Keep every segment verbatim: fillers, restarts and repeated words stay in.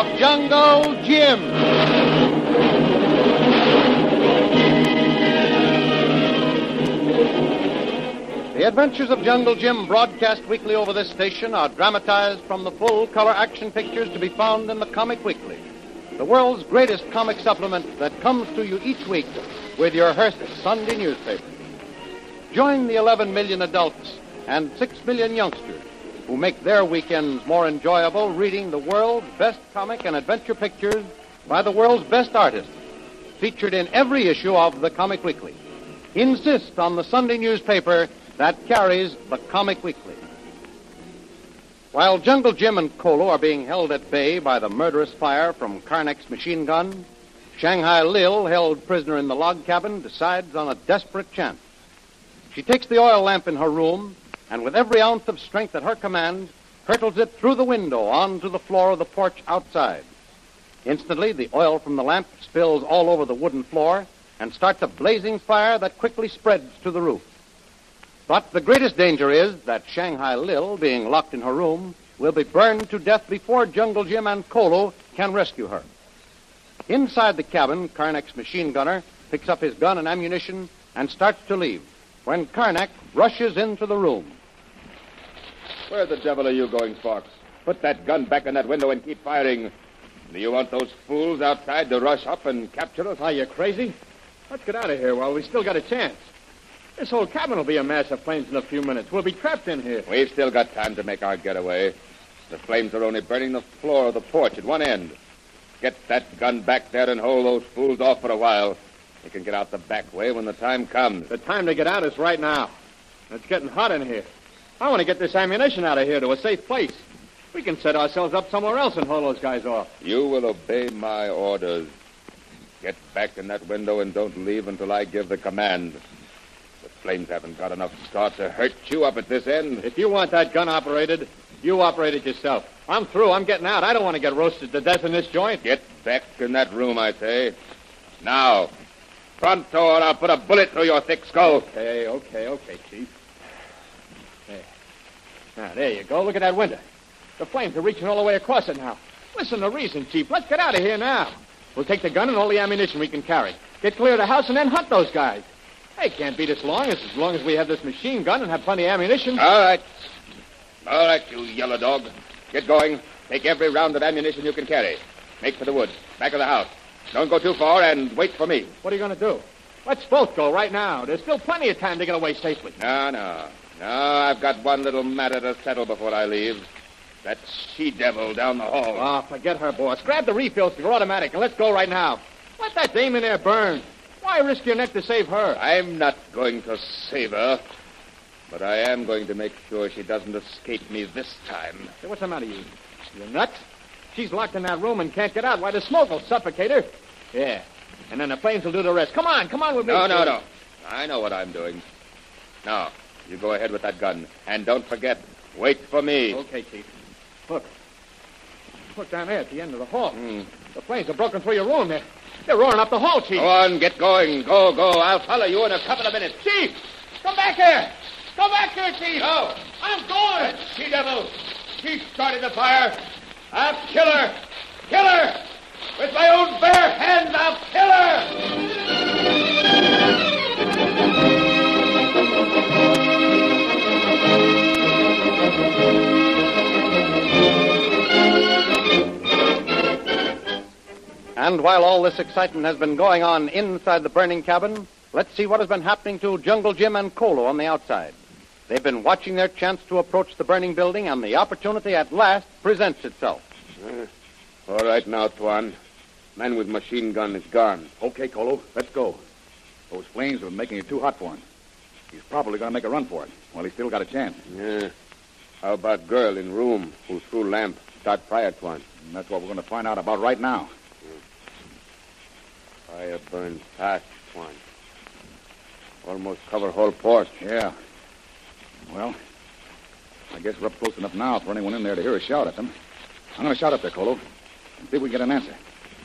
of Jungle Jim. The adventures of Jungle Jim, broadcast weekly over this station, are dramatized from the full-color action pictures to be found in the Comic Weekly, the world's greatest comic supplement that comes to you each week with your Hearst Sunday newspaper. Join the eleven million adults and six million youngsters who make their weekends more enjoyable reading the world's best comic and adventure pictures by the world's best artists, featured in every issue of the Comic Weekly. Insist on the Sunday newspaper that carries the Comic Weekly. While Jungle Jim and Kolo are being held at bay by the murderous fire from Karnak's machine gun, Shanghai Lil, held prisoner in the log cabin, decides on a desperate chance. She takes the oil lamp in her room, and with every ounce of strength at her command, hurtles it through the window onto the floor of the porch outside. Instantly, the oil from the lamp spills all over the wooden floor and starts a blazing fire that quickly spreads to the roof. But the greatest danger is that Shanghai Lil, being locked in her room, will be burned to death before Jungle Jim and Kolo can rescue her. Inside the cabin, Karnak's machine gunner picks up his gun and ammunition and starts to leave, when Karnak rushes into the room. Where the devil are you going, Fox? Put that gun back in that window and keep firing. Do you want those fools outside to rush up and capture us? Are you crazy? Let's get out of here while we still got a chance. This whole cabin will be a mass of flames in a few minutes. We'll be trapped in here. We've still got time to make our getaway. The flames are only burning the floor of the porch at one end. Get that gun back there and hold those fools off for a while. We can get out the back way when the time comes. The time to get out is right now. It's getting hot in here. I want to get this ammunition out of here to a safe place. We can set ourselves up somewhere else and hold those guys off. You will obey my orders. Get back in that window and don't leave until I give the command. The flames haven't got enough start to hurt you up at this end. If you want that gun operated, you operate it yourself. I'm through. I'm getting out. I don't want to get roasted to death in this joint. Get back in that room, I say. Now, pronto, or I'll put a bullet through your thick skull. Okay, okay, okay, Chief. There. Now, there you go. Look at that window. The flames are reaching all the way across it now. Listen to reason, Chief. Let's get out of here now. We'll take the gun and all the ammunition we can carry. Get clear of the house and then hunt those guys. They can't beat us long as, as long as we have this machine gun and have plenty of ammunition. All right. All right, you yellow dog. Get going. Take every round of ammunition you can carry. Make for the woods, back of the house. Don't go too far and wait for me. What are you going to do? Let's both go right now. There's still plenty of time to get away safely. No, no. No, I've got one little matter to settle before I leave. That she-devil down the hall. Oh, forget her, boss. Grab the refills to your automatic and let's go right now. Let that dame in there burn. Why risk your neck to save her? I'm not going to save her, but I am going to make sure she doesn't escape me this time. Hey, what's the matter, you? You nuts? She's locked in that room and can't get out. Why, the smoke will suffocate her. Yeah, and then the flames will do the rest. Come on, come on with me. No, no, no. I know what I'm doing. Now, you go ahead with that gun. And don't forget, wait for me. Okay, Chief. Look. Look down there at the end of the hall. Mm. The flames have broken through your room. They're, they're roaring up the hall, Chief. Go on, get going. Go, go. I'll follow you in a couple of minutes. Chief! Come back here! Come back here, Chief! No. I'm going! That she-devil. She started the fire. I'll kill her. Kill her! With my own bare hands, I'll kill her! And while all this excitement has been going on inside the burning cabin, let's see what has been happening to Jungle Jim and Kolo on the outside. They've been watching their chance to approach the burning building, and the opportunity at last presents itself. Uh, all right now, Tuan. Man with machine gun is gone. Okay, Kolo, let's go. Those flames are making it too hot for him. He's probably going to make a run for it. Well, he's still got a chance. Yeah. How about girl in room who threw lamp? Start fire, Tuan. And that's what we're going to find out about right now. Fire burns fast, Tuan. Almost cover whole porch. Yeah. Well, I guess we're up close enough now for anyone in there to hear us shout at them. I'm going to shout up there, Kolo, and see if we can get an answer.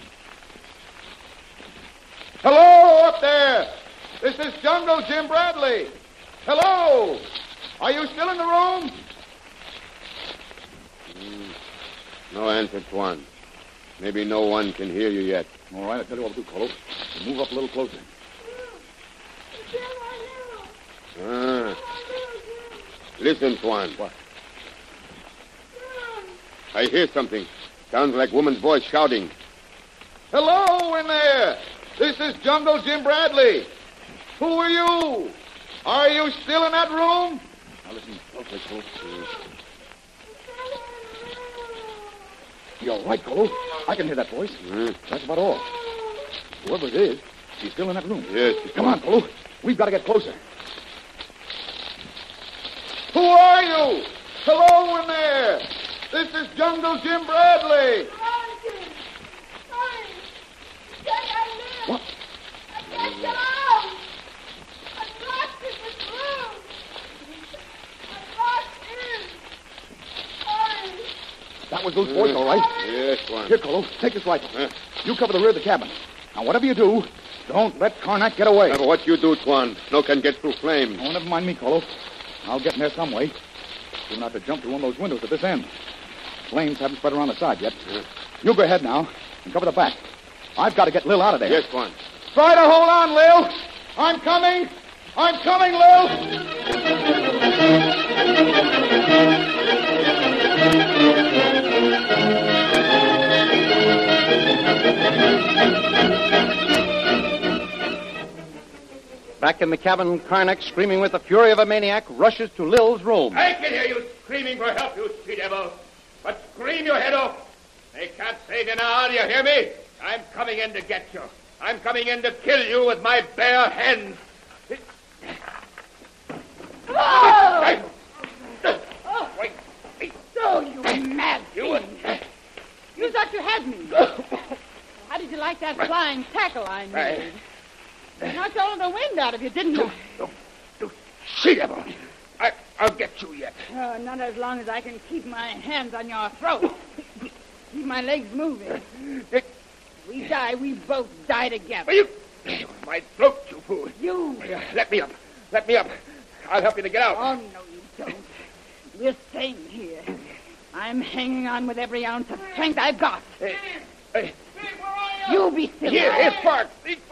Hello, up there! This is Jungle Jim Bradley. Hello! Are you still in the room? Mm, no answer, Tuan. Maybe no one can hear you yet. All right, I'll tell you what we'll do, Colo. We'll move up a little closer. Ah. Listen, Tuan. What? I hear something. Sounds like woman's voice shouting. Hello in there. This is Jungle Jim Bradley. Who are you? Are you still in that room? Now listen closely, Colo. You're right, Colo. I can hear that voice. Hmm? That's about all. Whoever it is, she's still in that room. Yes. Come on, Colo. We've got to get closer. Who are you? Hello in there. This is Jungle Jim Bradley. What? I'm lost in this room. I'm lost in. Sorry. That was Lou's voice, all right. Yes, Tuan. Here, Colo, take this rifle. Huh? You cover the rear of the cabin. Now, whatever you do, don't let Karnak get away. Now, what you do, Tuan? No can get through flames. Oh, never mind me, Colo. I'll get in there some way. You'll have to jump through one of those windows at this end. Flames haven't spread around the side yet. Yeah. You go ahead now and cover the back. I've got to get Lil out of there. Yes, Tuan. Try to hold on, Lil. I'm coming. I'm coming, Lil. Back in the cabin, Karnak, screaming with the fury of a maniac, rushes to Lil's room. I can hear you screaming for help, you she-devil. But scream your head off. They can't save you now, do you hear me? I'm coming in to get you. I'm coming in to kill you with my bare hands. Oh! Oh! Wait. Oh, you mad You... fiend. You thought you had me. How did you like that flying tackle I made? Knocked all of the wind out of you, didn't you? You, you she-devil. I, I'll get you yet. Oh, not as long as I can keep my hands on your throat. Keep my legs moving. If we die, we both die together. You... My throat, you fool. You. Let me up. Let me up. I'll help you to get out. Oh, no, you don't. We're staying here. I'm hanging on with every ounce of strength I've got. Hey, hey. You be still. Here, now. here, Spark.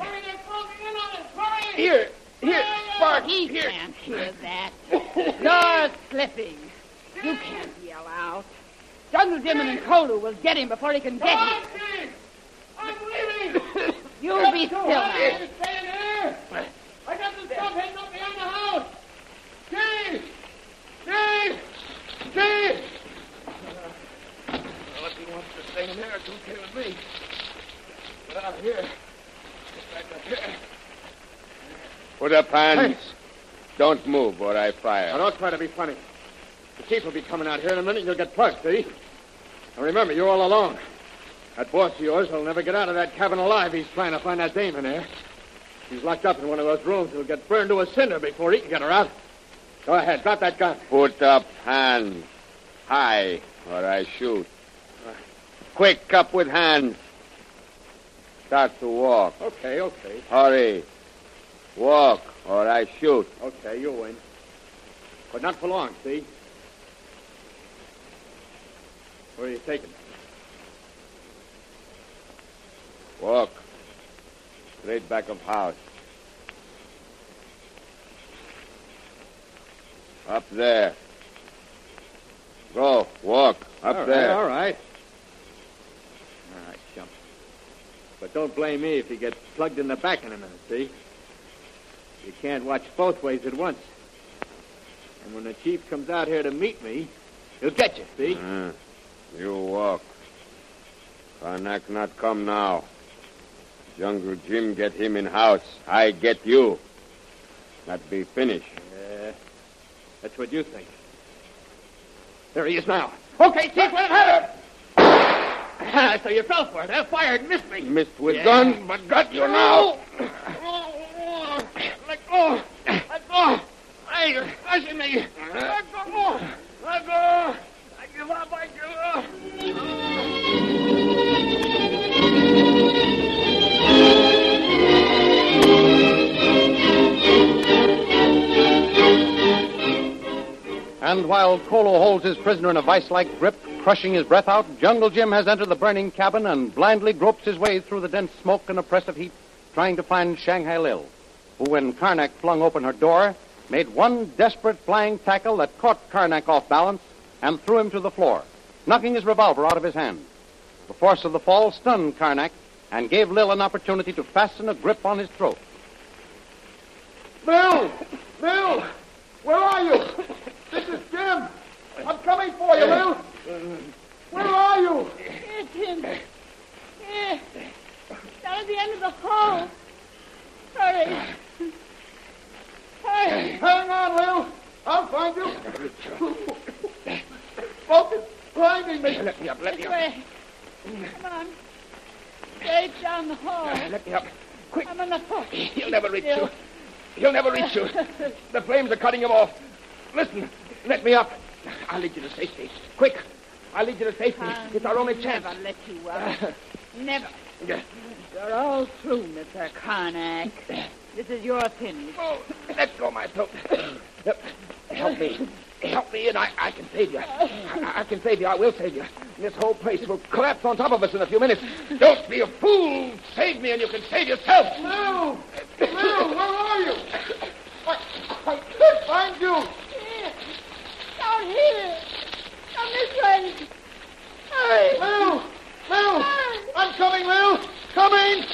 Here, here, Spark. He Here. can't hear that. You're slipping. You can't yell out. Jungle Jim and Kolu will get him before he can get you. I'm leaving. You be still now. Staying here. I got the stuff hidden up behind the house. Steve! Steve! Steve! Well, if he wants to stay in there, it's okay with me. Get out of here. Get back up here. Put up hands. Don't move or I fire. Now, don't try to be funny. The chief will be coming out here in a minute and you'll get plugged, see? Now, remember, you're all alone. That boss of yours will never get out of that cabin alive. He's trying to find that dame in there. She's locked up in one of those rooms. He'll get burned to a cinder before he can get her out. Go ahead. Drop that gun. Put up hands. High or I shoot. Quick, up with hands. Start to walk. Okay, okay. Hurry. Walk or I shoot. Okay, you win. But not for long, see? Where are you taking me? Walk. Straight back of house. Up there. Go. Walk. Up all there. Right, all right. All right, chump. But don't blame me if you get plugged in the back in a minute, see? You can't watch both ways at once. And when the chief comes out here to meet me, he'll get you, see? Uh, you walk. Karnak not come now. Jungle Jim get him in house. I get you. That be finished. Yeah, that's what you think. There he is now. Okay, chief, let him have it. Ah, so you fell for it, huh? Fired and missed me. Missed with Yeah. gun, but got you now. Let go. Let go. Hey, you're crushing me. Let go. Let go. I give up. I give up. And while Kolo holds his prisoner in a vice-like grip, crushing his breath out, Jungle Jim has entered the burning cabin and blindly gropes his way through the dense smoke and oppressive heat, trying to find Shanghai Lil, who, when Karnak flung open her door, made one desperate flying tackle that caught Karnak off balance and threw him to the floor, knocking his revolver out of his hand. The force of the fall stunned Karnak and gave Lil an opportunity to fasten a grip on his throat. Lil! Lil! Where are you? This is Jim. I'm coming for you, Lil. Where are you? It's him. Here. Down at the end of the hall. Hurry. Hurry. Hang on, Lil. I'll find you. Smoke is blinding me. Let me up, let me This up. way. Come on. Straight down the hall. Let me up. Quick. I'm on the hook. He'll never reach Still. you. He'll never reach you. The flames are cutting him off. Listen, let me up. I'll lead you to safety. Quick. I'll lead you to safety. I'll It's our only chance. Never let you up. Never. You're all through, Mister Karnak. This is your finish. Oh, let go my throat. Yep. Help me. Help me, and I, I can save you. I, I can save you. I will save you. This whole place will collapse on top of us in a few minutes. Don't be a fool. Save me, and you can save yourself. Lil! Lil, where are you? I, I can't find you. Here. Down here. Down this way. Hurry. Lil! Lil! I'm coming, Lil! Coming!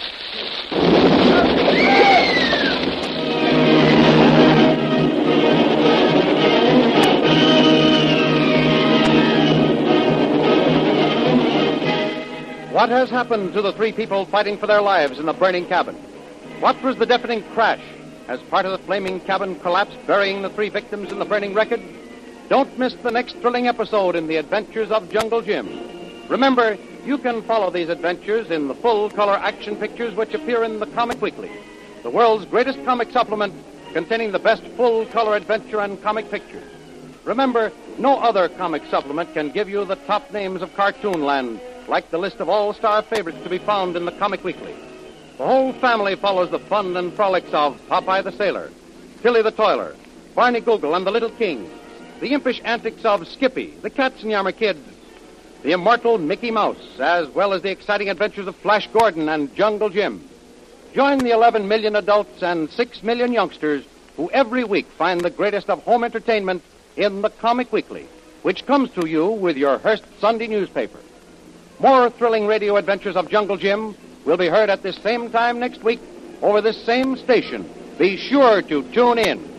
What has happened to the three people fighting for their lives in the burning cabin? What was the deafening crash as part of the flaming cabin collapsed, burying the three victims in the burning wreckage? Don't miss the next thrilling episode in the adventures of Jungle Jim. Remember, you can follow these adventures in the full-color action pictures which appear in the Comic Weekly, the world's greatest comic supplement containing the best full-color adventure and comic pictures. Remember, no other comic supplement can give you the top names of Cartoonland, like the list of all-star favorites to be found in the Comic Weekly. The whole family follows the fun and frolics of Popeye the Sailor, Tilly the Toiler, Barney Google and the Little King, the impish antics of Skippy, the Katzenjammer Kid, the immortal Mickey Mouse, as well as the exciting adventures of Flash Gordon and Jungle Jim. Join the eleven million adults and six million youngsters who every week find the greatest of home entertainment in the Comic Weekly, which comes to you with your Hearst Sunday newspaper. More thrilling radio adventures of Jungle Jim will be heard at this same time next week over this same station. Be sure to tune in.